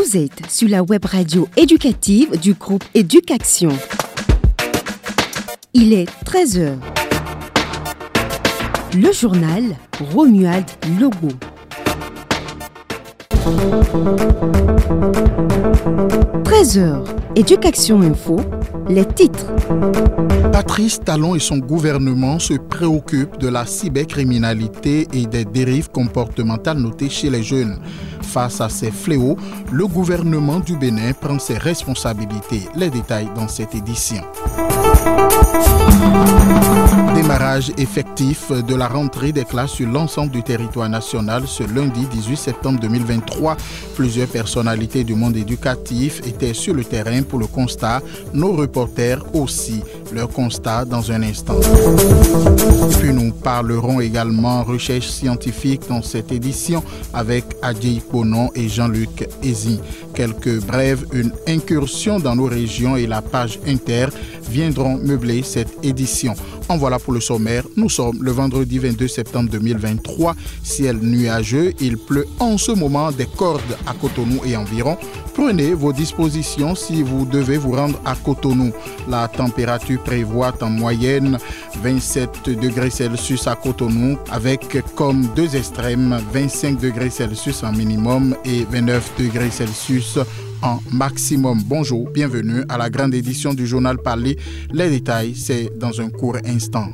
Vous êtes sur la web radio éducative du groupe Éducation. Il est 13h. Le journal Romuald Logo. « 13h, Éducation Info, les titres. Patrice Talon et son gouvernement se préoccupent de la cybercriminalité et des dérives comportementales notées chez les jeunes. Face à ces fléaux, le gouvernement du Bénin prend ses responsabilités. Les détails dans cette édition. Démarrage effectif de la rentrée des classes sur l'ensemble du territoire national ce lundi 18 septembre 2023. Plusieurs personnalités du monde éducatif étaient sur le terrain pour le constat. Nos reporters aussi. Leur constat dans un instant. Et puis nous parlerons également recherche scientifique dans cette édition avec Adji Bonon et Jean-Luc Ezi. Quelques brèves, une incursion dans nos régions et la page inter viendront meubler cette édition. En voilà pour le sommaire. Nous sommes le vendredi 22 septembre 2023. Ciel nuageux, il pleut en ce moment des cordes à Cotonou et environ. Prenez vos dispositions si vous devez vous rendre à Cotonou. La température prévoit en moyenne 27 degrés Celsius à Cotonou avec comme deux extrêmes 25 degrés Celsius en minimum et 29 degrés Celsius en maximum. Bonjour, bienvenue à la grande édition du journal Parler. Les détails, c'est dans un court instant.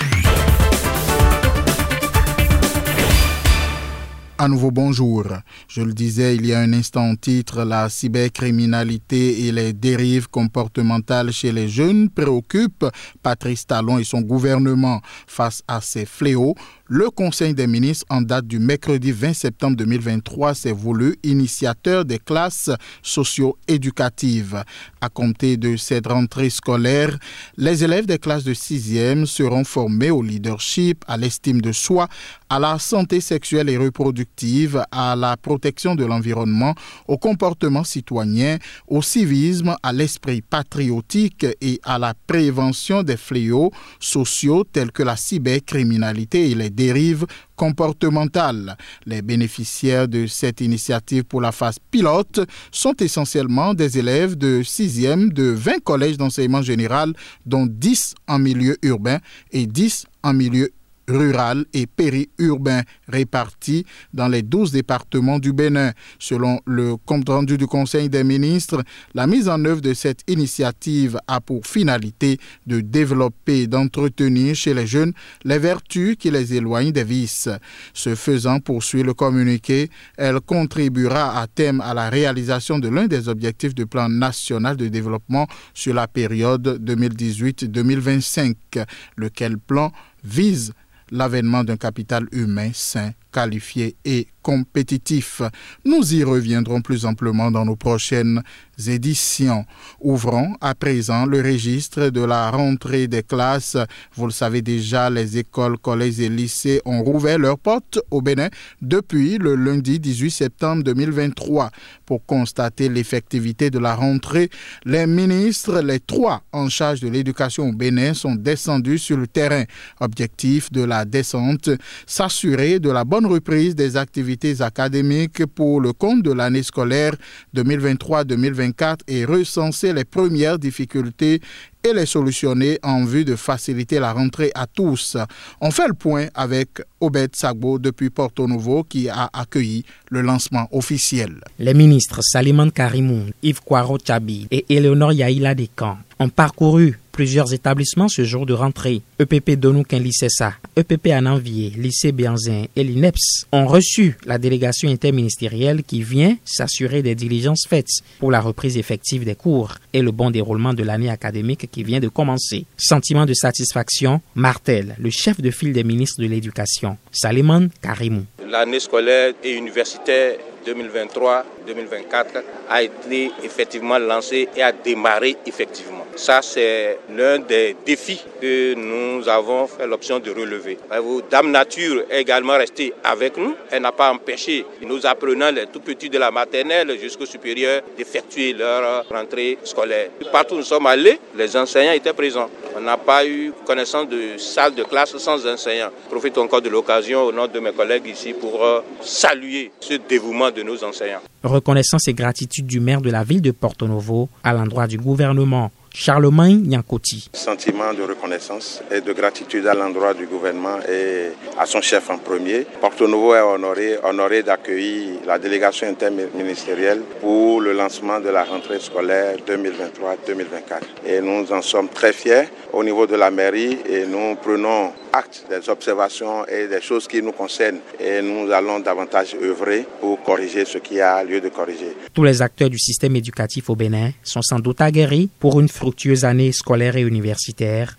À nouveau, bonjour. Je le disais il y a un instant au titre, la cybercriminalité et les dérives comportementales chez les jeunes préoccupent Patrice Talon et son gouvernement. Face à ces fléaux, le Conseil des ministres, en date du mercredi 20 septembre 2023, s'est voulu initiateur des classes socio-éducatives. À compter de cette rentrée scolaire, les élèves des classes de 6e seront formés au leadership, à l'estime de soi, à la santé sexuelle et reproductive, à la protection de l'environnement, au comportement citoyen, au civisme, à l'esprit patriotique et à la prévention des fléaux sociaux tels que la cybercriminalité et les dérives comportementales. Les bénéficiaires de cette initiative pour la phase pilote sont essentiellement des élèves de 6e de 20 collèges d'enseignement général, dont 10 en milieu urbain et 10 en milieu rural et périurbain répartis dans les 12 départements du Bénin. Selon le compte-rendu du Conseil des ministres, la mise en œuvre de cette initiative a pour finalité de développer et d'entretenir chez les jeunes les vertus qui les éloignent des vices. Ce faisant, poursuit le communiqué, elle contribuera à terme à la réalisation de l'un des objectifs du plan national de développement sur la période 2018-2025, lequel plan vise l'avènement d'un capital humain sain, qualifié et compétitif. Nous y reviendrons plus amplement dans nos prochaines éditions. Ouvrons à présent le registre de la rentrée des classes. Vous le savez déjà, les écoles, collèges et lycées ont rouvert leurs portes au Bénin depuis le lundi 18 septembre 2023. Pour constater l'effectivité de la rentrée, les ministres, les trois en charge de l'éducation au Bénin, sont descendus sur le terrain. Objectif de la descente, s'assurer de la bonne reprise des activités académiques pour le compte de l'année scolaire 2023-2024 et recenser les premières difficultés et les solutionner en vue de faciliter la rentrée à tous. On fait le point avec Obed Sagbo depuis Porto Novo qui a accueilli le lancement officiel. Les ministres Salimane Karimou, Yves Kwaro Tchabi et Éléonore Yaïla Descamps ont parcouru plusieurs établissements ce jour de rentrée. EPP Donoukin Lycessa, EPP Ananvier, Lycée Bianzin et l'INEPS ont reçu la délégation interministérielle qui vient s'assurer des diligences faites pour la reprise effective des cours et le bon déroulement de l'année académique qui vient de commencer. Sentiment de satisfaction, martèle le chef de file des ministres de l'Éducation, Salimane Karimou. L'année scolaire et universitaire 2023-2024 a été effectivement lancée et a démarré effectivement. Ça, c'est l'un des défis que nous avons fait l'option de relever. Dame Nature est également restée avec nous. Elle n'a pas empêché nos apprenants, les tout petits de la maternelle jusqu'au supérieur, d'effectuer leur rentrée scolaire. Partout où nous sommes allés, les enseignants étaient présents. On n'a pas eu connaissance de salle de classe sans enseignants. Je profite encore de l'occasion au nom de mes collègues ici pour saluer ce dévouement de nos enseignants. Reconnaissance et gratitude du maire de la ville de Porto Novo à l'endroit du gouvernement. Charlemagne Nyankoti. Sentiment de reconnaissance et de gratitude à l'endroit du gouvernement et à son chef en premier. Porto Novo est honoré d'accueillir la délégation interministérielle pour le lancement de la rentrée scolaire 2023-2024. Et nous en sommes très fiers au niveau de la mairie et nous prenons acte des observations et des choses qui nous concernent et nous allons davantage œuvrer pour corriger ce qui a lieu de corriger. Tous les acteurs du système éducatif au Bénin sont sans doute aguerris pour une fructueuse année scolaire et universitaire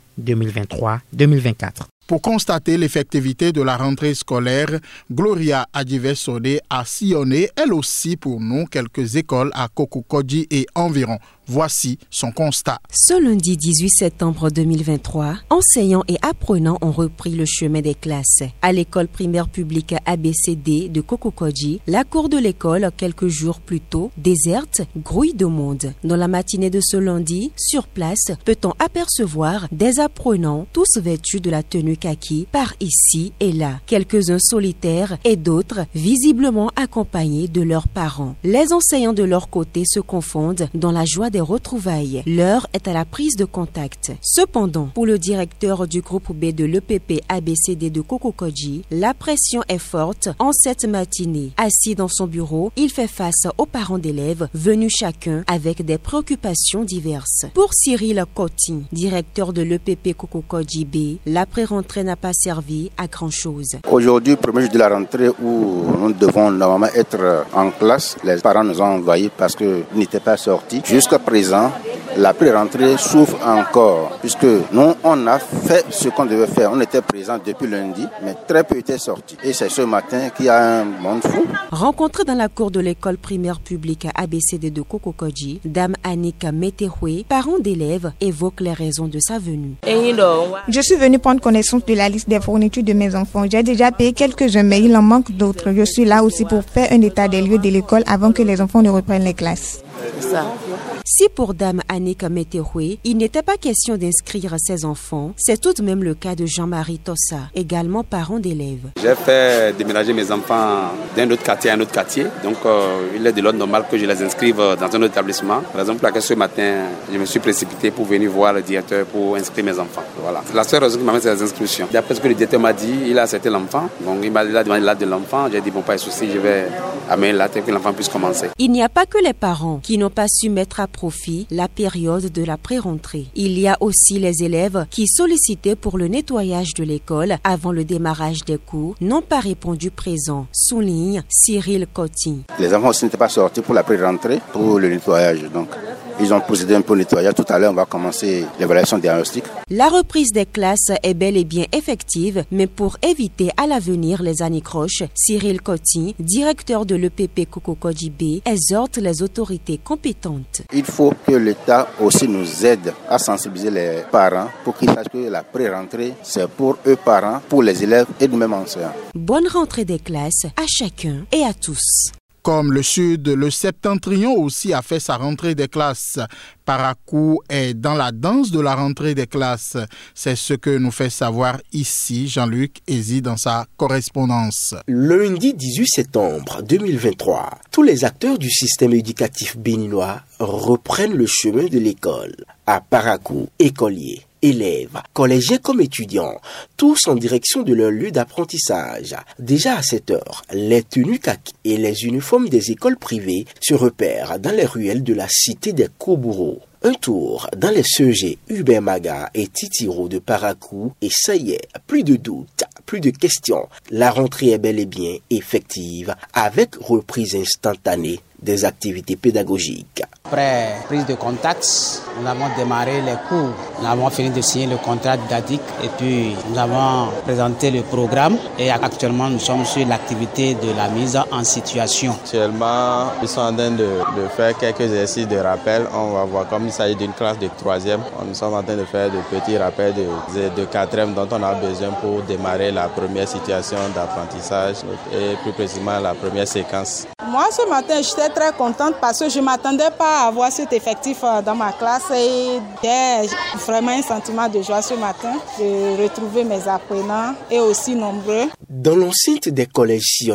2023-2024. Pour constater l'effectivité de la rentrée scolaire, Gloria Adjive-Sodé a sillonné elle aussi pour nous quelques écoles à Kokokodji et environ. Voici son constat. Ce lundi 18 septembre 2023, enseignants et apprenants ont repris le chemin des classes. À l'école primaire publique ABCD de Kokokodji, la cour de l'école, quelques jours plus tôt, déserte, grouille de monde. Dans la matinée de ce lundi, sur place, peut-on apercevoir des apprenants, tous vêtus de la tenue kaki, par ici et là. Quelques-uns solitaires et d'autres visiblement accompagnés de leurs parents. Les enseignants de leur côté se confondent dans la joie des retrouvailles. L'heure est à la prise de contact. Cependant, pour le directeur du groupe B de l'EPP ABCD de Kokokodji, la pression est forte en cette matinée. Assis dans son bureau, il fait face aux parents d'élèves venus chacun avec des préoccupations diverses. Pour Cyril Cotin, directeur de l'EPP Kokokodji B, la pré-rentrée n'a pas servi à grand-chose. Aujourd'hui, premier jour de la rentrée où nous devons normalement être en classe, les parents nous ont envahis parce qu'ils n'étaient pas sortis. Jusqu'à présent, la pré-rentrée souffre encore, puisque nous, on a fait ce qu'on devait faire. On était présents depuis lundi, mais très peu étaient sortis. Et c'est ce matin qu'il y a un monde fou. Rencontrée dans la cour de l'école primaire publique ABCD de Kokokodji, Dame Annika Metehwe, parents d'élèves, évoque les raisons de sa venue. Je suis venue prendre connaissance de la liste des fournitures de mes enfants. J'ai déjà payé quelques-uns, mais il en manque d'autres. Je suis là aussi pour faire un état des lieux de l'école avant que les enfants ne reprennent les classes. Si pour Dame Annika Metehwe, il n'était pas question d'inscrire ses enfants, c'est tout de même le cas de Jean-Marie Tossa, également parent d'élèves. J'ai fait déménager mes enfants d'un autre quartier à un autre quartier, donc il est de l'ordre normal que je les inscrive dans un autre établissement. Par exemple, ce matin, je me suis précipité pour venir voir le directeur pour inscrire mes enfants. Voilà. La seule raison qui m'amène, c'est les inscriptions. D'après ce que le directeur m'a dit, il a accepté l'enfant, donc il m'a demandé l'âge de l'enfant. J'ai dit bon, pas de souci, je vais amener l'âge pour que l'enfant puisse commencer. Il n'y a pas que les parents qui n'ont pas su mettre à profit la période de la pré-rentrée. Il y a aussi les élèves qui sollicitaient pour le nettoyage de l'école avant le démarrage des cours n'ont pas répondu présent, souligne Cyril Cotin. Les enfants aussi n'étaient pas sortis pour la pré-rentrée, pour le nettoyage. Donc, ils ont procédé un peu au nettoyage. Tout à l'heure, on va commencer l'évaluation diagnostique. La reprise des classes est bel et bien effective, mais pour éviter à l'avenir les anicroches, Cyril Cotin, directeur de l'EPP Kokokodji B, exhorte les autorités compétentes. Il faut que l'État aussi nous aide à sensibiliser les parents pour qu'ils sachent que la pré-rentrée, c'est pour eux parents, pour les élèves et nous-mêmes enseignants. Bonne rentrée des classes à chacun et à tous. Comme le Sud, le Septentrion aussi a fait sa rentrée des classes. Parakou est dans la danse de la rentrée des classes. C'est ce que nous fait savoir ici Jean-Luc Ezi dans sa correspondance. Lundi 18 septembre 2023, tous les acteurs du système éducatif béninois reprennent le chemin de l'école. À Parakou, écoliers, élèves, collégiens comme étudiants, tous en direction de leur lieu d'apprentissage. Déjà à 7 heures, les tenues kaki et les uniformes des écoles privées se repèrent dans les ruelles de la cité des Kobouraux. Un tour dans les CEG Hubert Maga et Titiro de Parakou et ça y est, plus de doutes, plus de questions. La rentrée est bel et bien effective avec reprise instantanée des activités pédagogiques. Après prise de contact, nous avons démarré les cours. Nous avons fini de signer le contrat didactique et puis nous avons présenté le programme et actuellement nous sommes sur l'activité de la mise en situation. Actuellement, ils sont en train de faire quelques exercices de rappel. On va voir comme il s'agit d'une classe de 3e. Nous sommes en train de faire de petits rappels de 4e dont on a besoin pour démarrer la première situation d'apprentissage et plus précisément la première séquence. Moi, ce matin, j'étais très contente parce que je ne m'attendais pas à avoir cet effectif dans ma classe et j'ai vraiment un sentiment de joie ce matin de retrouver mes apprenants et aussi nombreux. Dans l'enceinte des collèges sillonnés,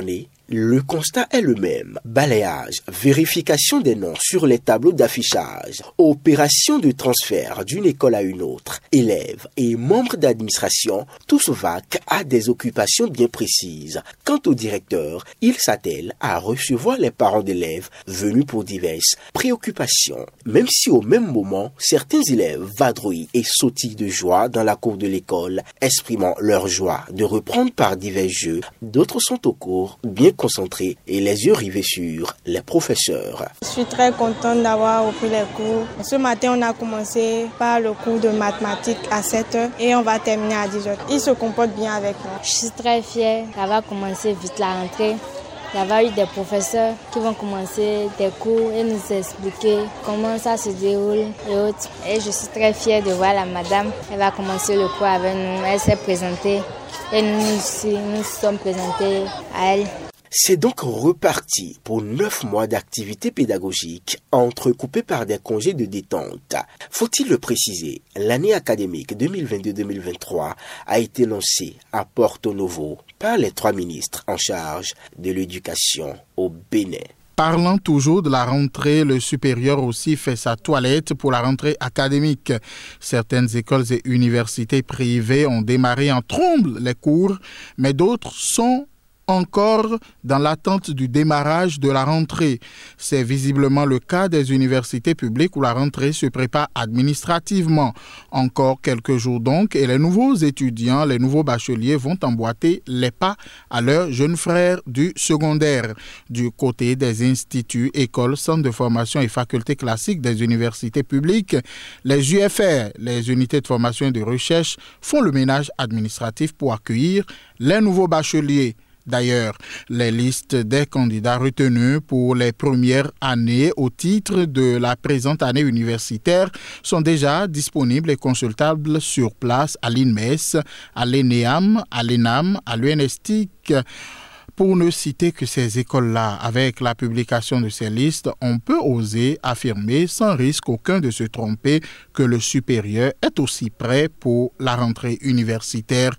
le constat est le même. Balayage, vérification des noms sur les tableaux d'affichage, opération de transfert d'une école à une autre, élèves et membres d'administration, tous vaquent à des occupations bien précises. Quant au directeur, il s'attelle à recevoir les parents d'élèves venus pour diverses préoccupations. Même si au même moment, certains élèves vadrouillent et sautillent de joie dans la cour de l'école, exprimant leur joie de reprendre par divers jeux, d'autres sont au cours, bien concentrés et les yeux rivés sur les professeurs. Je suis très contente d'avoir repris les cours. Ce matin, on a commencé par le cours de mathématiques à 7h et on va terminer à 10h. Ils se comportent bien avec nous. Je suis très fière d'avoir commencé vite la rentrée. Il y avait eu des professeurs qui vont commencer des cours et nous expliquer comment ça se déroule et autres. Et je suis très fière de voir la madame. Elle va commencer le cours avec nous. Elle s'est présentée et nous sommes présentés à elle. C'est donc reparti pour 9 mois d'activité pédagogique entrecoupés par des congés de détente. Faut-il le préciser, l'année académique 2022-2023 a été lancée à Porto Novo par les 3 ministres en charge de l'éducation au Bénin. Parlant toujours de la rentrée, le supérieur aussi fait sa toilette pour la rentrée académique. Certaines écoles et universités privées ont démarré en trombe les cours, mais d'autres sont encore dans l'attente du démarrage de la rentrée. C'est visiblement le cas des universités publiques où la rentrée se prépare administrativement. Encore quelques jours donc et les nouveaux étudiants, les nouveaux bacheliers vont emboîter les pas à leurs jeunes frères du secondaire. Du côté des instituts, écoles, centres de formation et facultés classiques des universités publiques, les UFR, les unités de formation et de recherche, font le ménage administratif pour accueillir les nouveaux bacheliers. D'ailleurs, les listes des candidats retenus pour les premières années au titre de la présente année universitaire sont déjà disponibles et consultables sur place à l'INMES, à l'ENEAM, à l'ENAM, à l'UNESTIC. Pour ne citer que ces écoles-là, avec la publication de ces listes, on peut oser affirmer sans risque aucun de se tromper que le supérieur est aussi prêt pour la rentrée universitaire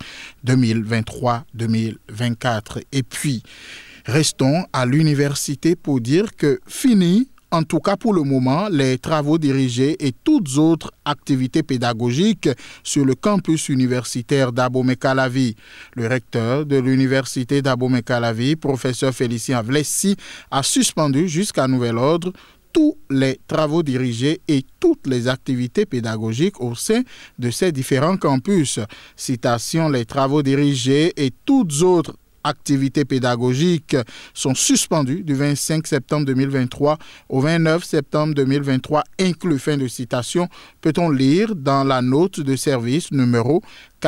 2023-2024. Et puis, restons à l'université pour dire que fini, en tout cas pour le moment, les travaux dirigés et toutes autres activités pédagogiques sur le campus universitaire d'Abomey-Calavi. Le recteur de l'université d'Abomey-Calavi, professeur Félicien Avlessi, a suspendu jusqu'à nouvel ordre tous les travaux dirigés et toutes les activités pédagogiques au sein de ces différents campus. Citation, les travaux dirigés et toutes autres activités pédagogiques sont suspendues du 25 septembre 2023 au 29 septembre 2023, inclus, fin de citation, peut-on lire dans la note de service numéro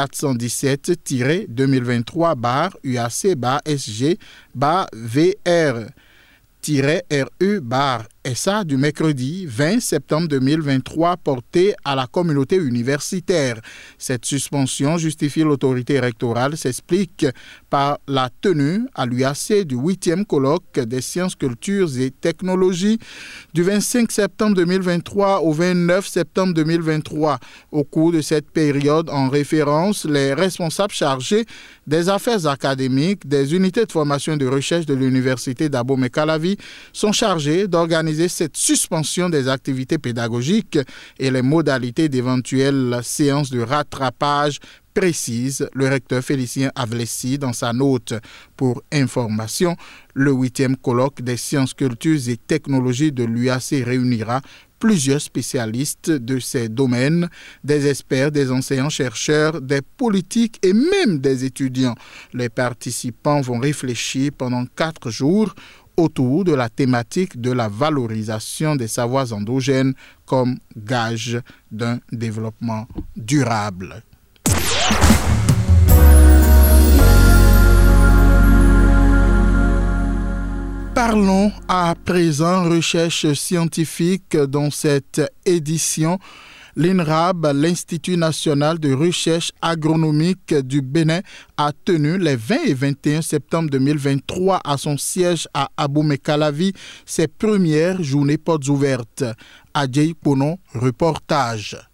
417-UAC-VR-VR-RU-SA du mercredi 20 septembre 2023 portée à la communauté universitaire. Cette suspension justifie l'autorité rectorale s'explique par la tenue à l'UAC du 8e colloque des sciences, cultures et technologies du 25 septembre 2023 au 29 septembre 2023. Au cours de cette période en référence, les responsables chargés des affaires académiques des unités de formation et de recherche de l'université d'Abomey-Calavi sont chargés d'organiser cette suspension des activités pédagogiques et les modalités d'éventuelles séances de rattrapage précise le recteur Félicien Avlessi dans sa note. Pour information, le 8e colloque des sciences, cultures et technologies de l'UAC réunira plusieurs spécialistes de ces domaines, des experts, des enseignants-chercheurs, des politiques et même des étudiants. Les participants vont réfléchir pendant 4 jours autour de la thématique de la valorisation des savoirs endogènes comme gage d'un développement durable. Parlons à présent recherche scientifique dans cette édition. L'INRAB, l'Institut national de recherche agronomique du Bénin, a tenu les 20 et 21 septembre 2023 à son siège à Abomey-Calavi ses premières journées portes ouvertes. Adjei Pono, reportage.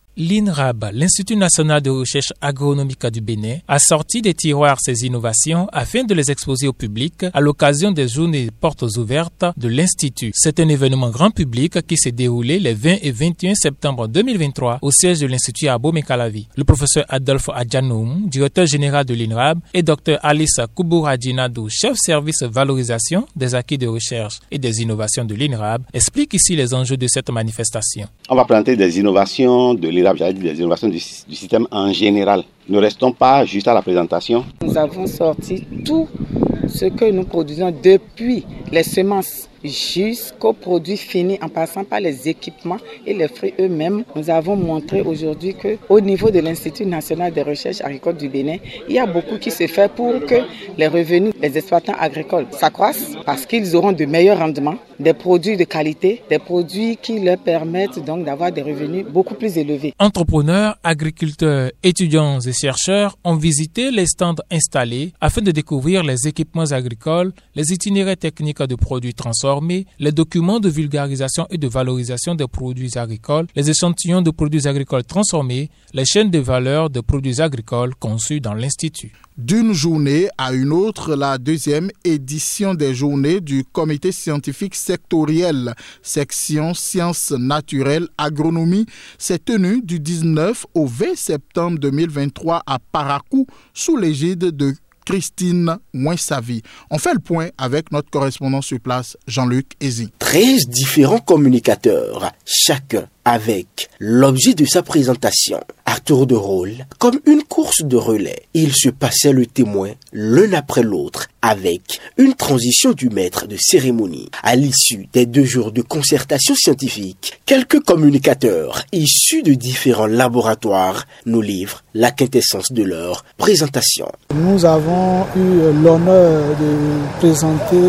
L'INRAB, l'Institut national de recherche agronomique du Bénin, a sorti des tiroirs ses innovations afin de les exposer au public à l'occasion des journées portes ouvertes de l'Institut. C'est un événement grand public qui s'est déroulé les 20 et 21 septembre 2023 au siège de l'Institut à Abomey-Calavi. Le professeur Adolphe Adjanoum, directeur général de l'INRAB, et Dr Alice Kouboura-Djinadou, chef service valorisation des acquis de recherche et des innovations de l'INRAB, expliquent ici les enjeux de cette manifestation. On va présenter des innovations de l'INRAB, j'allais dire des innovations du système en général. Ne restons pas juste à la présentation. Nous avons sorti tout ce que nous produisons depuis les semences jusqu'aux produits finis en passant par les équipements et les fruits eux-mêmes. Nous avons montré aujourd'hui qu'au niveau de l'Institut national de recherche agricole du Bénin, il y a beaucoup qui se fait pour que les revenus des exploitants agricoles s'accroissent parce qu'ils auront de meilleurs rendements, des produits de qualité, des produits qui leur permettent donc d'avoir des revenus beaucoup plus élevés. Entrepreneurs, agriculteurs, étudiants et chercheurs ont visité les stands installés afin de découvrir les équipements agricoles, les itinéraires techniques de produits transformés, les documents de vulgarisation et de valorisation des produits agricoles, les échantillons de produits agricoles transformés, les chaînes de valeur de produits agricoles conçus dans l'Institut. D'une journée à une autre, la deuxième édition des journées du comité scientifique sectoriel section sciences naturelles agronomie s'est tenue du 19 au 20 septembre 2023 à Parakou sous l'égide de Christine Mouinsavi. On fait le point avec notre correspondant sur place, Jean-Luc Ezi. 13 différents communicateurs, chacun avec l'objet de sa présentation. À tour de rôle, comme une course de relais, ils se passaient le témoin l'un après l'autre avec une transition du maître de cérémonie. À l'issue des 2 jours de concertation scientifique, quelques communicateurs issus de différents laboratoires nous livrent la quintessence de leur présentation. Nous avons eu l'honneur de présenter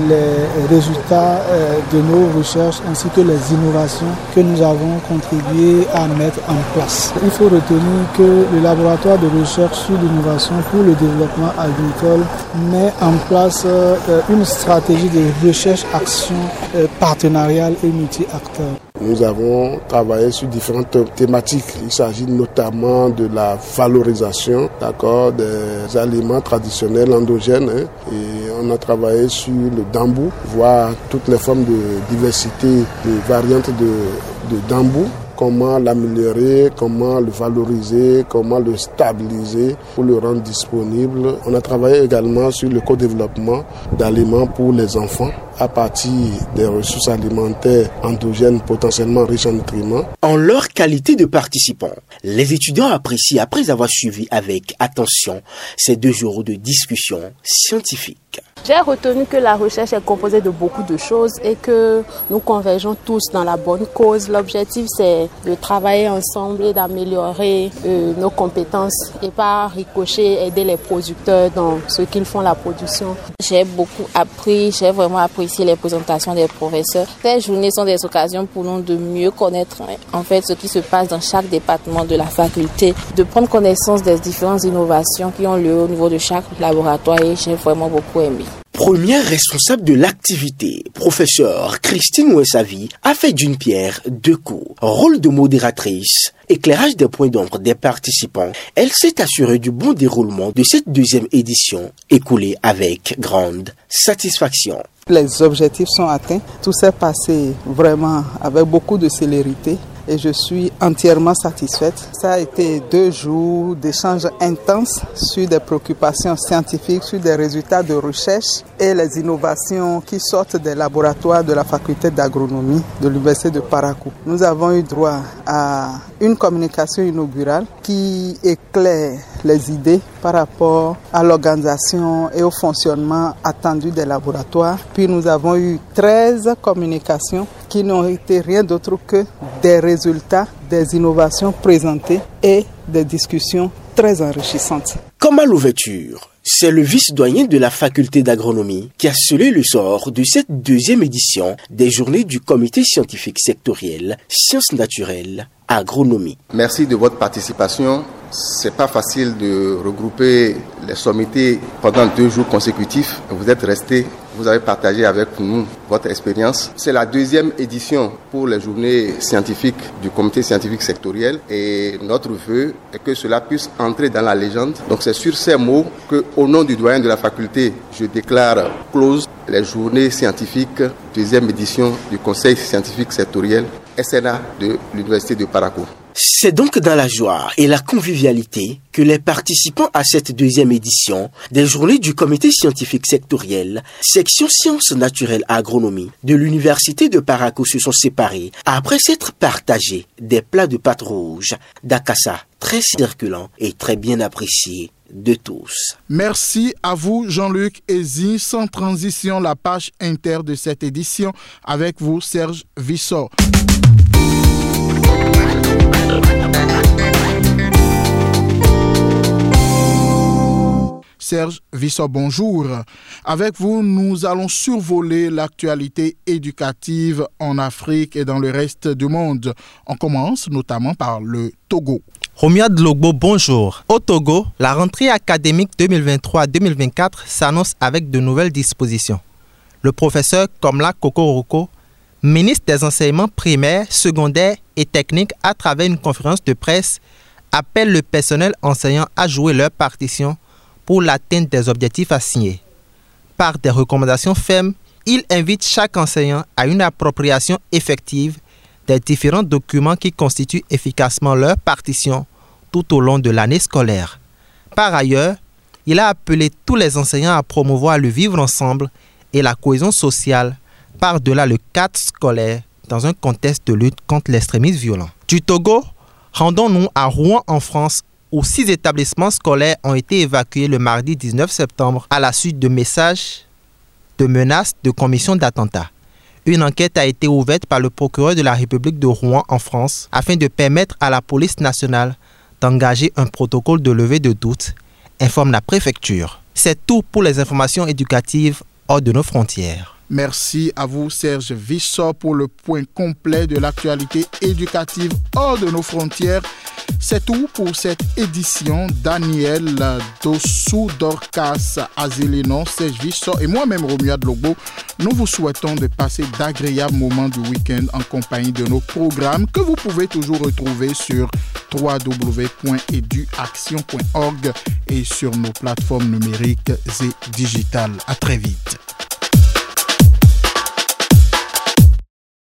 les résultats de nos recherches ainsi que les innovations que nous avons contribué à mettre en place. Il faut retenir que le laboratoire de recherche sur l'innovation pour le développement agricole met en place une stratégie de recherche-action partenariale et multi-acteurs. Nous avons travaillé sur différentes thématiques. Il s'agit notamment de la valorisation, des aliments traditionnels endogènes. Et on a travaillé sur le dambou, voir toutes les formes de diversité, de variantes de dambou. Comment l'améliorer, comment le valoriser, comment le stabiliser pour le rendre disponible. On a travaillé également sur le co-développement d'aliments pour les enfants à partir des ressources alimentaires endogènes potentiellement riches en nutriments. En leur qualité de participants, les étudiants apprécient après avoir suivi avec attention ces 2 jours de discussion scientifique. J'ai retenu que la recherche est composée de beaucoup de choses et que nous convergeons tous dans la bonne cause. L'objectif, c'est de travailler ensemble et d'améliorer nos compétences et par ricochet aider les producteurs dans ce qu'ils font la production. J'ai beaucoup appris, j'ai vraiment apprécié les présentations des professeurs. Ces journées sont des occasions pour nous de mieux connaître en fait ce qui se passe dans chaque département de la faculté, de prendre connaissance des différentes innovations qui ont lieu au niveau de chaque laboratoire et j'ai vraiment beaucoup aimé. Première responsable de l'activité, professeure Christine Mouinsavi a fait d'une pierre 2 coups. Rôle de modératrice, éclairage des points d'ombre des participants, elle s'est assurée du bon déroulement de cette 2e édition, écoulée avec grande satisfaction. Les objectifs sont atteints, tout s'est passé vraiment avec beaucoup de célérité. Et je suis entièrement satisfaite. Ça a été 2 jours d'échanges intenses sur des préoccupations scientifiques, sur des résultats de recherche et les innovations qui sortent des laboratoires de la faculté d'agronomie de l'université de Parakou. Nous avons eu droit à une communication inaugurale qui éclaire les idées par rapport à l'organisation et au fonctionnement attendu des laboratoires. Puis nous avons eu 13 communications qui n'ont été rien d'autre que des résultats, des innovations présentées et des discussions très enrichissantes. Comme à l'ouverture, c'est le vice-doyen de la faculté d'agronomie qui a scellé le sort de cette 2e édition des journées du comité scientifique sectoriel Sciences naturelles agronomie. Merci de votre participation. C'est pas facile de regrouper les sommités pendant 2 jours consécutifs. Vous êtes restés vous avez partagé avec nous votre expérience. C'est la deuxième édition pour les journées scientifiques du comité scientifique sectoriel et notre vœu est que cela puisse entrer dans la légende. Donc c'est sur ces mots que, au nom du doyen de la faculté, je déclare close les journées scientifiques, deuxième édition du conseil scientifique sectoriel SNA de l'université de Parakou. C'est donc dans la joie et la convivialité que les participants à cette deuxième édition des journées du comité scientifique sectoriel, section sciences naturelles agronomie de l'université de Parakou se sont séparés après s'être partagés des plats de pâte rouge d'Akassa très circulants et très bien appréciés de tous. Merci à vous Jean-Luc Ezi. Sans transition, la page inter de cette édition avec vous Serge Vissot. Serge Vissot, bonjour. Avec vous, nous allons survoler l'actualité éducative en Afrique et dans le reste du monde. On commence notamment par le Togo. Romuald Logbo, bonjour. Au Togo, la rentrée académique 2023-2024 s'annonce avec de nouvelles dispositions. Le professeur Komla Kokoroko, ministre des enseignements primaires, secondaires et techniques, à travers une conférence de presse, appelle le personnel enseignant à jouer leur partition pour l'atteinte des objectifs assignés. Par des recommandations fermes, il invite chaque enseignant à une appropriation effective des différents documents qui constituent efficacement leur partition tout au long de l'année scolaire. Par ailleurs, il a appelé tous les enseignants à promouvoir le vivre ensemble et la cohésion sociale par-delà le cadre scolaire dans un contexte de lutte contre l'extrémisme violent. Du Togo, rendons-nous à Rouen en France où 6 établissements scolaires ont été évacués le mardi 19 septembre à la suite de messages de menaces de commission d'attentats. Une enquête a été ouverte par le procureur de la République de Rouen en France afin de permettre à la police nationale d'engager un protocole de levée de doute, informe la préfecture. C'est tout pour les informations éducatives hors de nos frontières. Merci à vous Serge Vissot pour le point complet de l'actualité éducative hors de nos frontières. C'est tout pour cette édition. Daniel Dossou, Dorcas Azélénon, Serge Vissot et moi-même Romuald Logbo, nous vous souhaitons de passer d'agréables moments du week-end en compagnie de nos programmes que vous pouvez toujours retrouver sur www.eduaction.org et sur nos plateformes numériques et digitales. À très vite.